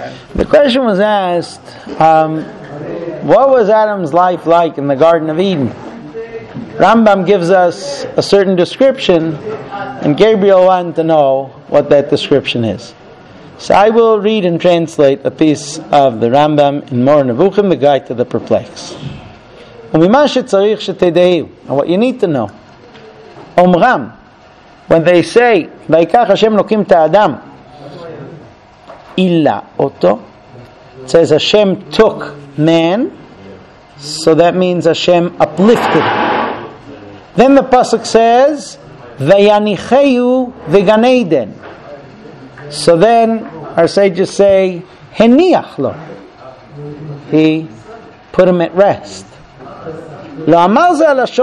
The question was asked, what was Adam's life like in the Garden of Eden? Rambam gives us a certain description, and Gabriel wanted to know what that description is. So I will read and translate a piece of the Rambam in Mor Nevuchim, the Guide to the Perplexed. And what you need to know, Omram, when they say, Vayikach Hashem Lokim Ta'adam, Illa Oto, it says Hashem took man, so that means Hashem uplifted him. Then the pasuk says, Vayanicheyu v'Gan Eden. So then our sages say, Heniach lo. He put him at rest. Don't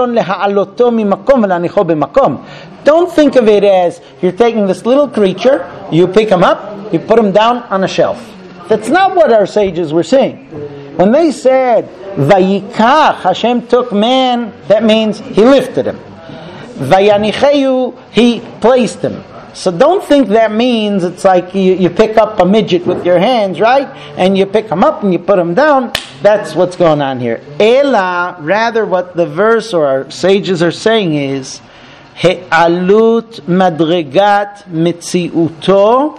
think of it as you're taking this little creature, you pick him up, you put him down on a shelf. That's not what our sages were saying. When they said, Vayikach, Hashem took man, that means he lifted him. Vayanicheyu, he placed him. So don't think that means it's like you pick up a midget with your hands, right? And you pick him up and you put him down. That's what's going on here. Ela, rather what the verse or our sages are saying is, He'alut madregat mitziuto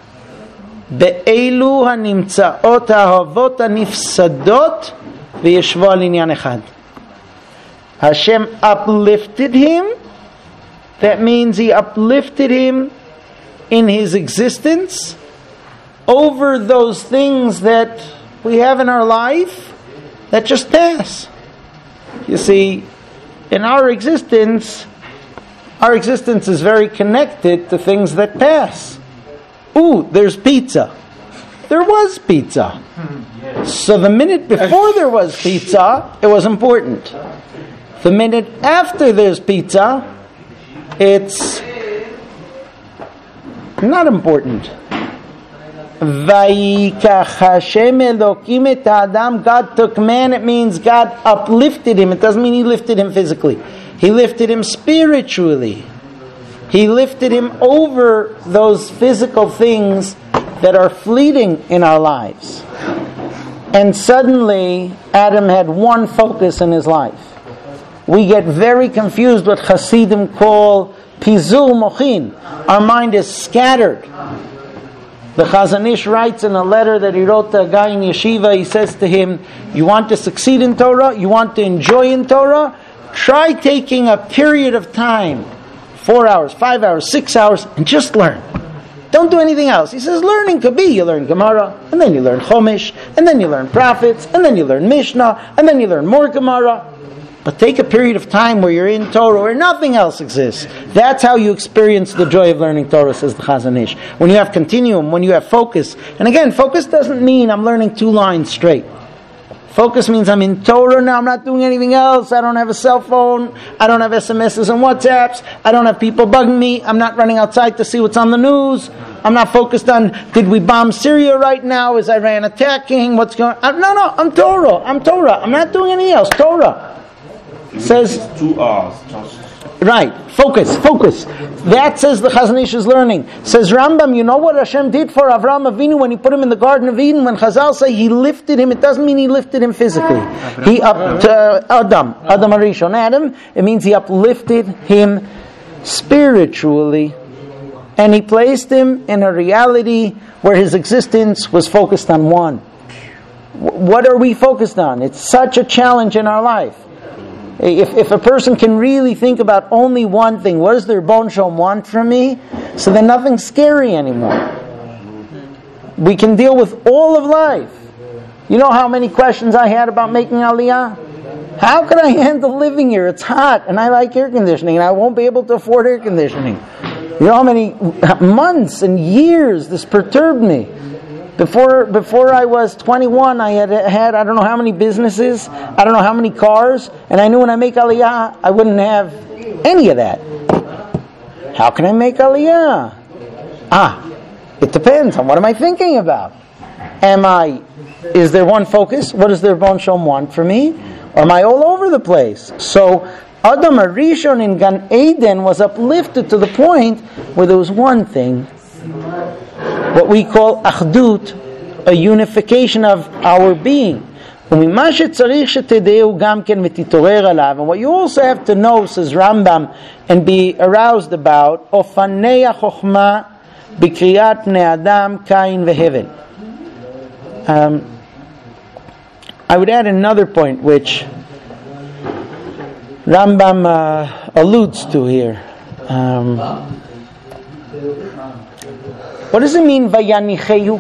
be'elu hanimtzaot ha'avot hanifsadot ve'yeshvo al inyan echad. Hashem uplifted him. That means he uplifted him in his existence over those things that we have in our life that just pass. You see, in our existence is very connected to things that pass. Ooh, there's pizza. There was pizza. So the minute before there was pizza, it was important. The minute after there's pizza, it's not important. Vayikach Hashem Elokim et Adam. God took man. It means God uplifted him. It doesn't mean he lifted him physically. He lifted him spiritually. He lifted him over those physical things that are fleeting in our lives. And suddenly, Adam had one focus in his life. We get very confused what Hasidim call pizul mochin. Our mind is scattered. The Chazon Ish writes in a letter that he wrote to a guy in yeshiva, he says to him, you want to succeed in Torah? You want to enjoy in Torah? Try taking a period of time, 4 hours, 5 hours, 6 hours, and just learn. Don't do anything else. He says learning could be you learn Gemara, and then you learn Chumash, and then you learn Prophets, and then you learn Mishnah, and then you learn more Gemara. But take a period of time where you're in Torah, where nothing else exists. That's how you experience the joy of learning Torah, says the Chazon Ish. When you have continuum, when you have focus. And again, focus doesn't mean I'm learning 2 lines straight. Focus means I'm in Torah now, I'm not doing anything else. I don't have a cell phone. I don't have SMSs and WhatsApps. I don't have people bugging me. I'm not running outside to see what's on the news. I'm not focused on, did we bomb Syria right now? Is Iran attacking? What's going on? No, I'm Torah. I'm not doing anything else. Torah. Says 2 hours. Right, focus. That says the Chazon Ish is learning. Says Rambam, you know what Hashem did for Avraham Avinu when he put him in the Garden of Eden? When Chazal say he lifted him, it doesn't mean he lifted him physically. He Adam Arishon, Adam. It means he uplifted him spiritually, and he placed him in a reality where his existence was focused on one. What are we focused on? It's such a challenge in our life. If a person can really think about only one thing, what does their Bon Shalom want from me? So then nothing's scary anymore. We can deal with all of life. You know how many questions I had about making Aliyah? How can I handle living here? It's hot and I like air conditioning and I won't be able to afford air conditioning. You know how many months and years this perturbed me. Before I was 21, I had I don't know how many businesses, I don't know how many cars, and I knew when I make Aliyah, I wouldn't have any of that. How can I make Aliyah? It depends on what am I thinking about. Is there one focus? What does their Bon Shalom want for me? Or am I all over the place? So Adam Arishon in Gan Eden was uplifted to the point where there was one thing, what we call achdut, a unification of our being. And what you also have to know, says Rambam, and be aroused about, Ofanei HaChochma B'kriyat Bnei Adam Kain Vehevel. I would add another point which Rambam alludes to here. What does it mean, Vayanicheyu?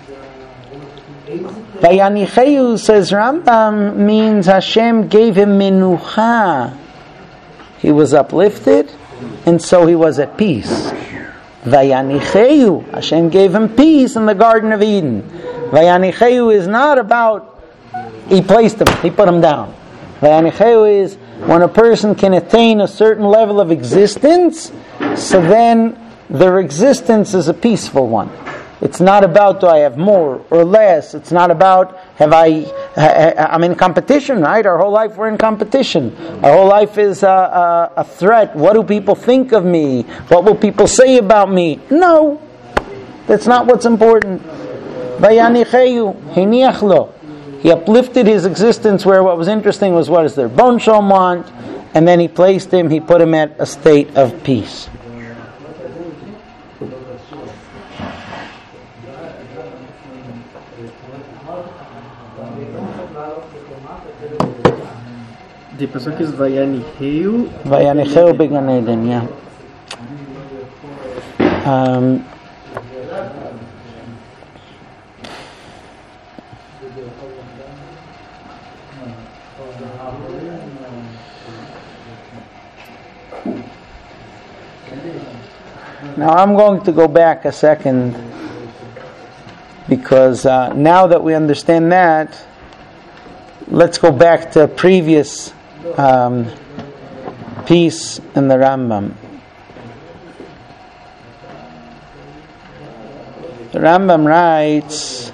Vayanicheyu, says Rambam, means Hashem gave him menucha. He was uplifted, and so he was at peace. Vayanicheyu, Hashem gave him peace in the Garden of Eden. Vayanicheyu is not about he placed him, he put him down. Vayanicheyu is when a person can attain a certain level of existence, so then their existence is a peaceful one. It's not about do I have more or less. It's not about I'm in competition, right? Our whole life we're in competition. Our whole life is a threat. What do people think of me? What will people say about me? No, that's not what's important. Vayanicheyu, hiniach lo. He uplifted his existence where what was interesting was what does their Bon Shalom want, and then he placed him, he put him at a state of peace. The pasuk is Vayanicheyu. Vayanicheyu Began Eden, yeah. Now I'm going to go back a second because now that we understand that, let's go back to a previous piece in the Rambam. The Rambam writes,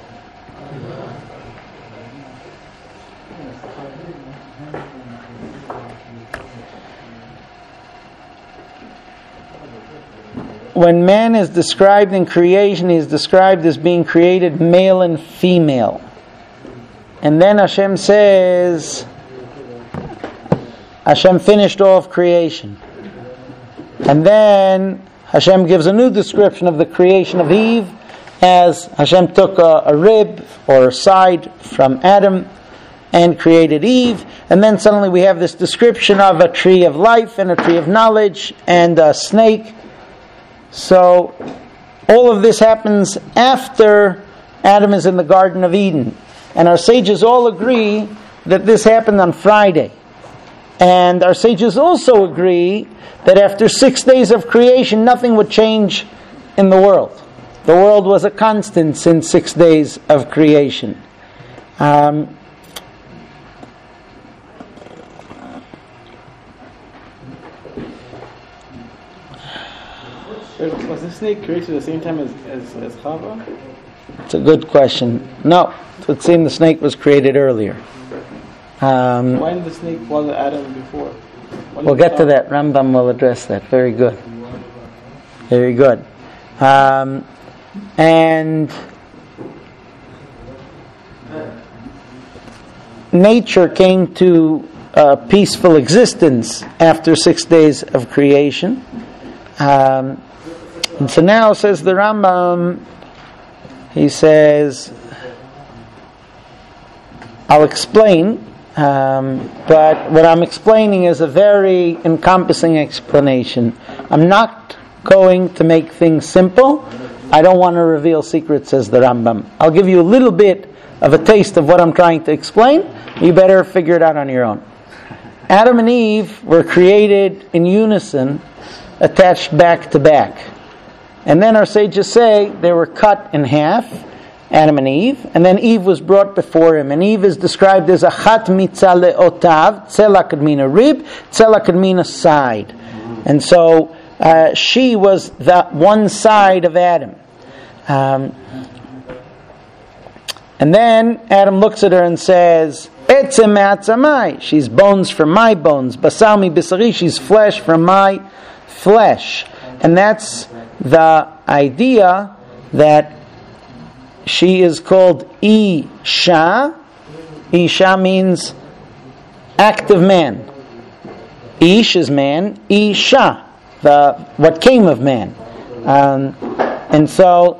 when man is described in creation, he is described as being created male and female. And then Hashem says, Hashem finished off creation. And then Hashem gives a new description of the creation of Eve as Hashem took a rib or a side from Adam and created Eve. And then suddenly we have this description of a tree of life and a tree of knowledge and a snake. So all of this happens after Adam is in the Garden of Eden. And our sages all agree that this happened on Friday. And our sages also agree that after 6 days of creation, nothing would change in the world. The world was a constant since 6 days of creation. Was the snake created at the same time as Chava? It's a good question. No, it would seem the snake was created earlier. Why did the snake bother Adam before? We'll get to that. Rambam will address that. Very good. Very good. And nature came to a peaceful existence after 6 days of creation. And so now, says the Rambam, he says, I'll explain, but what I'm explaining is a very encompassing explanation. I'm not going to make things simple. I don't want to reveal secrets, says the Rambam. I'll give you a little bit of a taste of what I'm trying to explain. You better figure it out on your own. Adam and Eve were created in unison, attached back to back. And then our sages say they were cut in half, Adam and Eve, and then Eve was brought before him. And Eve is described as a chat mitzah le'otav, tzela could mean a rib, tzela could mean a side. And so she was the one side of Adam. And then Adam looks at her and says, Etzem ma'atzamai, she's bones from my bones, basar mi bisari, she's flesh from my flesh. And that's the idea that she is called Isha. Isha means active man. Ish is man. Isha, what came of man. And so,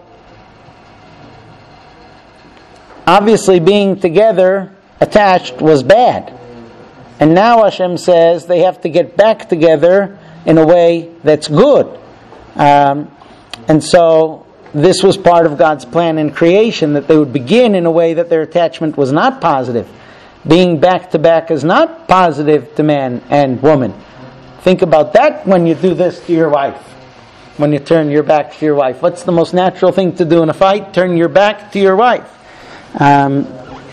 obviously being together, attached, was bad. And now Hashem says they have to get back together in a way that's good. And so this was part of God's plan in creation, that they would begin in a way that their attachment was not positive. Being back to back is not positive to man and woman. Think about that when you do this to your wife. When you turn your back to your wife. What's the most natural thing to do in a fight? Turn your back to your wife. And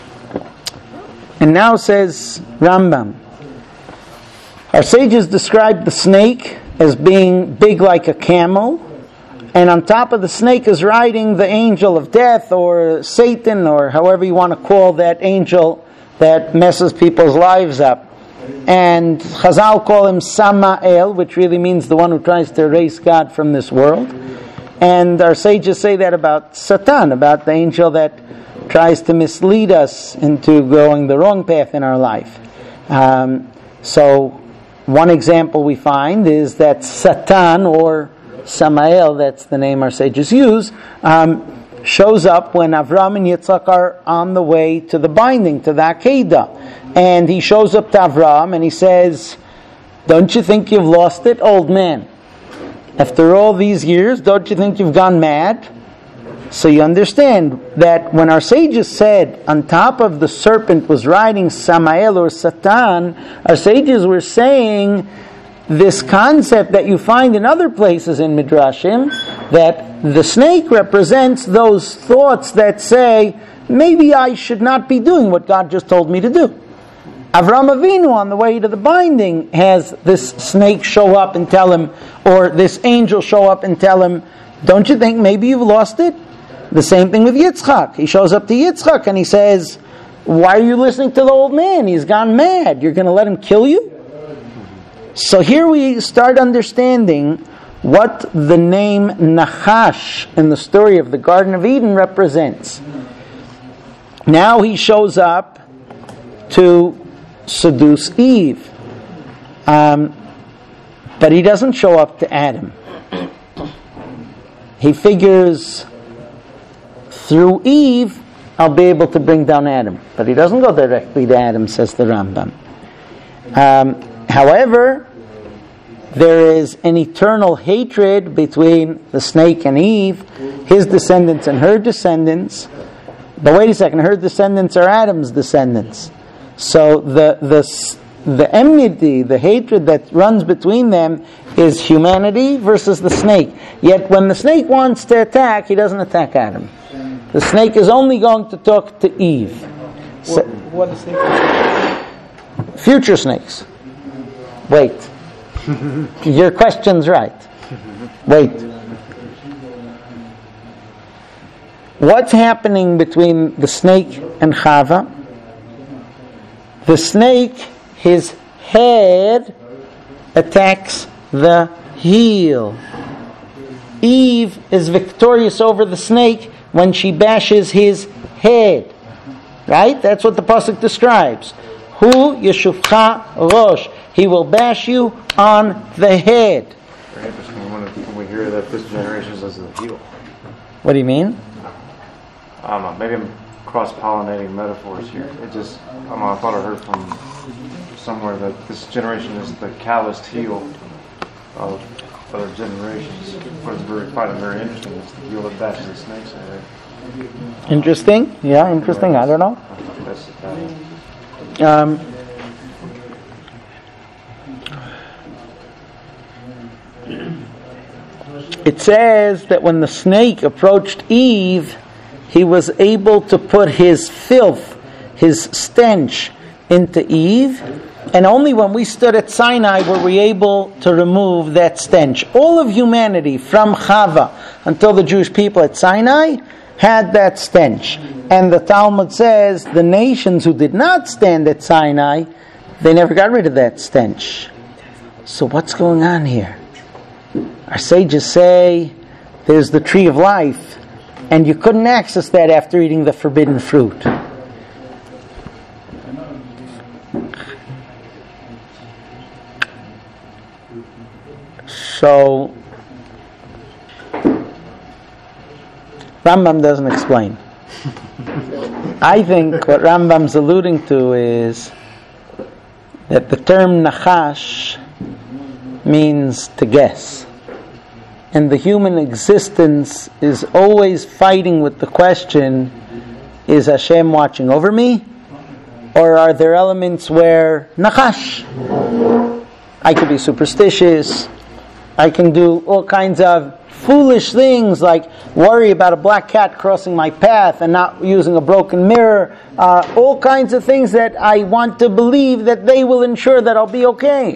now says Rambam, our sages describe the snake as being big like a camel, and on top of the snake is riding the angel of death, or Satan, or however you want to call that angel that messes people's lives up. And Chazal call him Samael, which really means the one who tries to erase God from this world. And our sages say that about Satan, about the angel that tries to mislead us into going the wrong path in our life. So one example we find is that Satan, or Samael, that's the name our sages use, shows up when Avram and Yitzchak are on the way to the binding, to the Akedah. And he shows up to Avram and he says, don't you think you've lost it, old man? After all these years, don't you think you've gone mad? So you understand that when our sages said on top of the serpent was riding Samael or Satan, our sages were saying this concept that you find in other places in Midrashim, that the snake represents those thoughts that say, maybe I should not be doing what God just told me to do. Avram Avinu, on the way to the binding, has this snake show up and tell him, or this angel show up and tell him, don't you think maybe you've lost it? The same thing with Yitzchak. He shows up to Yitzchak and he says, why are you listening to the old man? He's gone mad. You're going to let him kill you? So here we start understanding what the name Nachash in the story of the Garden of Eden represents. Now he shows up to seduce Eve. But he doesn't show up to Adam. He figures, through Eve, I'll be able to bring down Adam. But he doesn't go directly to Adam, says the Rambam. However, there is an eternal hatred between the snake and Eve, his descendants and her descendants. But wait a second, her descendants are Adam's descendants. So the enmity, the hatred that runs between them is humanity versus the snake. Yet when the snake wants to attack, he doesn't attack Adam. The snake is only going to talk to Eve. What is snake? Future snakes. Wait. Your question's right. Wait. What's happening between the snake and Chava? The snake, his head attacks the heel. Eve is victorious over the snake when she bashes his head. Right? That's what the pasuk describes. Hu yeshufcha rosh. He will bash you on the head. Very interesting when we hear that this generation is the heel. What do you mean? I don't know. Maybe I'm cross-pollinating metaphors here. I thought I heard from somewhere that this generation is the calloused heel of other generations. What I find very interesting is the heel that bashes the snake's head. Interesting? Yeah, interesting. I don't know. It says that when the snake approached Eve, he was able to put his filth, his stench, into Eve, and only when we stood at Sinai were we able to remove that stench. All of humanity, from Chava until the Jewish people at Sinai, had that stench. And the Talmud says the nations who did not stand at Sinai, they never got rid of that stench. So what's going on here? Our sages say there's the tree of life, and you couldn't access that after eating the forbidden fruit. So Rambam doesn't explain. I think what Rambam's alluding to is that the term nachash means to guess. And the human existence is always fighting with the question, is Hashem watching over me? Or are there elements where nachash? I could be superstitious. I can do all kinds of foolish things like worry about a black cat crossing my path and not using a broken mirror. All kinds of things that I want to believe that they will ensure that I'll be okay.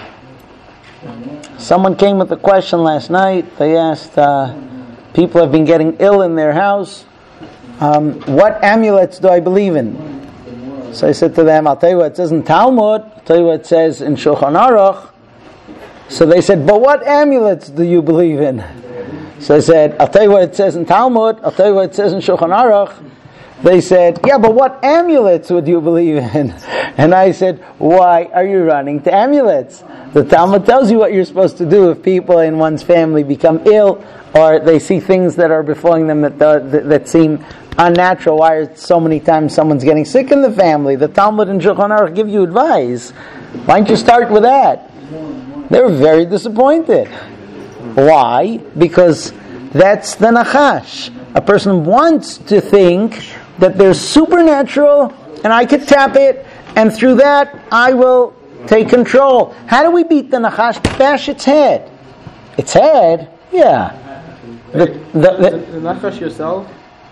Someone came with a question last night. They asked, people have been getting ill in their house. What amulets do I believe in? So I said to them, I'll tell you what it says in Talmud. I'll tell you what it says in Shulchan Aruch. So they said, but what amulets do you believe in? So I said, I'll tell you what it says in Talmud. I'll tell you what it says in Shulchan Aruch. They said, yeah, but what amulets would you believe in? And I said, why are you running to amulets? The Talmud tells you what you're supposed to do if people in one's family become ill or they see things that are befalling them that seem unnatural. Why are so many times someone's getting sick in the family? The Talmud and Shulchan Aruch give you advice. Why don't you start with that? They were very disappointed. Why? Because that's the nachash. A person wants to think that there's supernatural and I could tap it and through that I will take control. How do we beat the nachash? Bash its head. Its head? Yeah. The nachash yourself?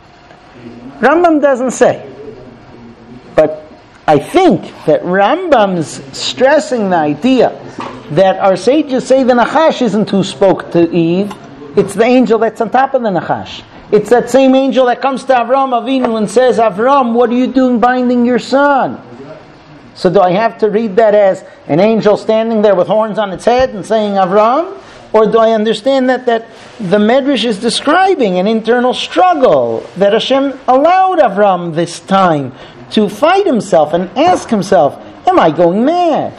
Rambam doesn't say. But I think that Rambam's stressing the idea that our sages say the nachash isn't who spoke to Eve, it's the angel that's on top of the nachash. It's that same angel that comes to Avram Avinu and says, Avram, what are you doing binding your son? So do I have to read that as an angel standing there with horns on its head and saying Avram? Or do I understand that the Medrash is describing an internal struggle that Hashem allowed Avram this time to fight himself and ask himself, am I going mad?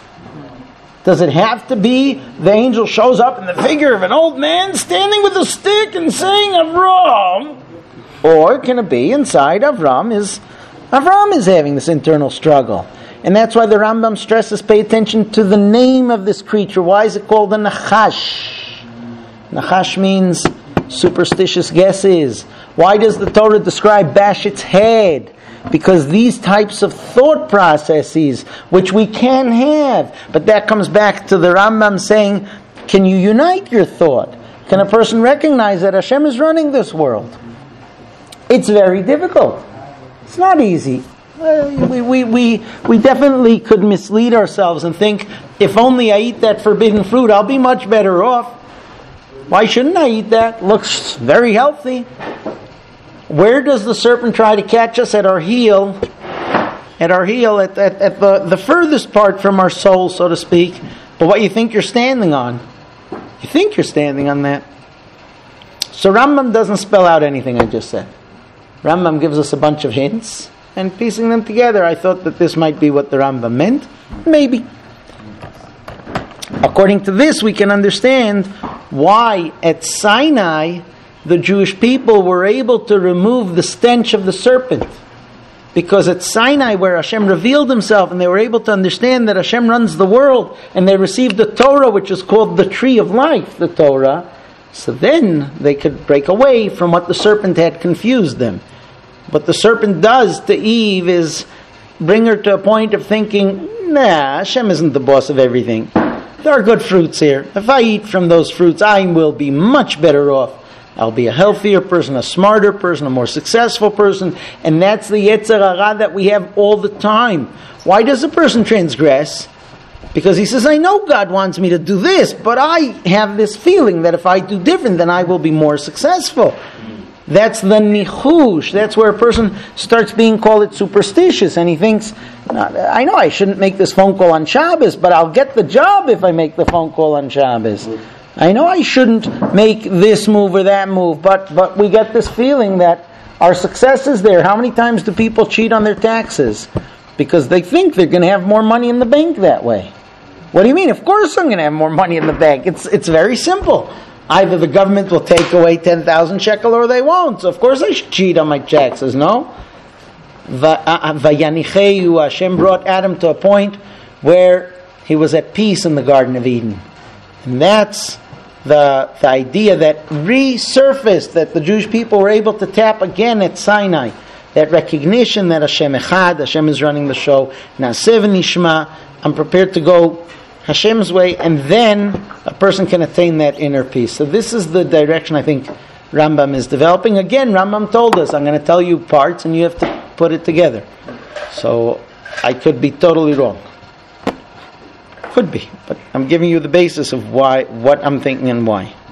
Does it have to be the angel shows up in the figure of an old man standing with a stick and saying Avram? Or can it be inside Avram is having this internal struggle? And that's why the Rambam stresses, pay attention to the name of this creature. Why is it called the Nachash? Nachash means superstitious guesses. Why does the Torah describe bash its head? Because these types of thought processes, which we can have, but that comes back to the Rambam saying, can you unite your thought? Can a person recognize that Hashem is running this world? It's very difficult. It's not easy. We definitely could mislead ourselves and think, if only I eat that forbidden fruit, I'll be much better off. Why shouldn't I eat that? Looks very healthy. Where does the serpent try to catch us? At our heel. At the furthest part from our soul, so to speak. But what you think you're standing on. You think you're standing on that. So Rambam doesn't spell out anything I just said. Rambam gives us a bunch of hints. And piecing them together, I thought that this might be what the Rambam meant. Maybe. According to this, we can understand why at Sinai the Jewish people were able to remove the stench of the serpent. Because at Sinai, where Hashem revealed himself and they were able to understand that Hashem runs the world, and they received the Torah, which is called the tree of life, the Torah, so then they could break away from what the serpent had confused them. What the serpent does to Eve is bring her to a point of thinking, nah, Hashem isn't the boss of everything. There are good fruits here. If I eat from those fruits, I will be much better off. I'll be a healthier person, a smarter person, a more successful person. And that's the Yetzer Hara that we have all the time. Why does a person transgress? Because he says, I know God wants me to do this, but I have this feeling that if I do different, then I will be more successful. That's the nichush. That's where a person starts being called superstitious, and he thinks, I know I shouldn't make this phone call on Shabbos, but I'll get the job if I make the phone call on Shabbos. I know I shouldn't make this move or that move, but we get this feeling that our success is there. How many times do people cheat on their taxes? Because they think they're going to have more money in the bank that way. What do you mean? Of course I'm going to have more money in the bank. It's very simple. Either the government will take away 10,000 shekel or they won't. So of course I should cheat on my taxes, no? Vayanichehu, Hashem brought Adam to a point where he was at peace in the Garden of Eden. And that's the idea that resurfaced, that the Jewish people were able to tap again at Sinai. That recognition that Hashem Echad, Hashem is running the show. Naaseh v'nishma, I'm prepared to go Hashem's way, and then a person can attain that inner peace. So this is the direction I think Rambam is developing. Again, Rambam told us, I'm going to tell you parts and you have to put it together. So I could be totally wrong. Could be, but I'm giving you the basis of what I'm thinking and why.